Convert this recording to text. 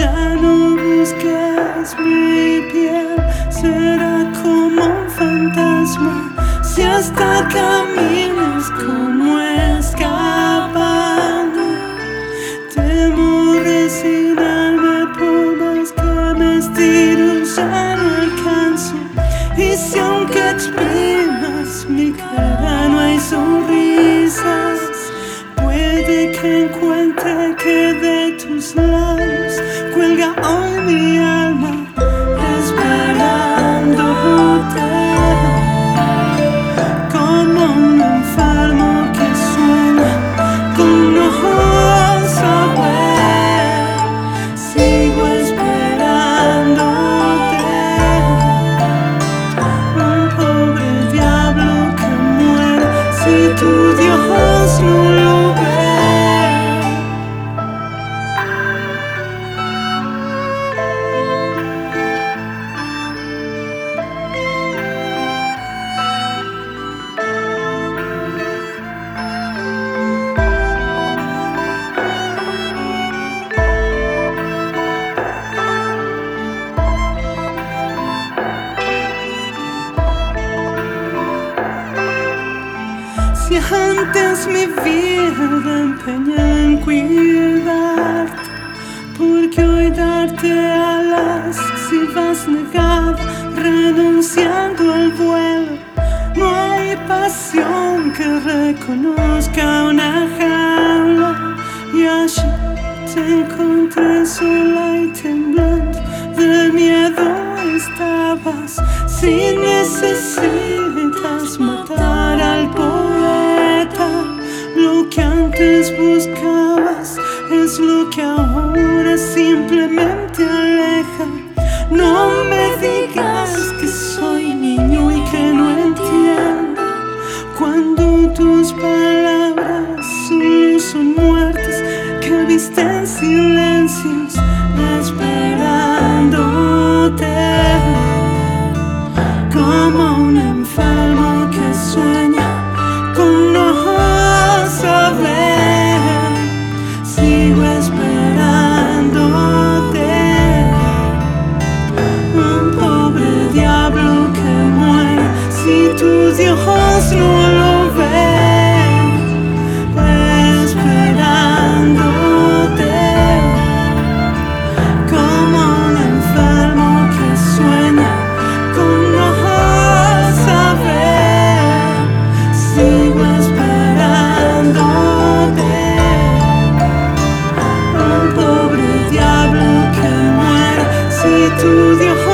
Ya no busques mi piel, será como un fantasma. Si hasta caminas como escapando, temo resignarme por más que me estiro, ya no alcanzo. Y si aunque exprimas mi cara no hay sonrisas, puede que encuentre que de tus labios cuelga hoy mi alma esperándote, como un enfermo que sueña con no saber. Sigo esperándote, un pobre diablo que muere si tu Dios no lo ve. Si antes mi vida empeñé en cuidarte, porque hoy darte alas si vas negado, renunciando al vuelo. No hay pasión que reconozca una jaula, y allí te encontré sola y temblando de miedo estabas. Si necesitas matar al poeta, lo que antes buscabas es lo que ahora simplemente aleja. No me digas que soy niño y que no entiendo, cuando tus palabras solo son muertes que viste en silencios esperándote, como un enfermo que sueña con no saber. Sigo esperándote, un pobre diablo que muere si tu Dios no lo ve. Esperándote, como un enfermo que sueña con no saber. Sigo esperándote, un pobre diablo que muere si tu Dios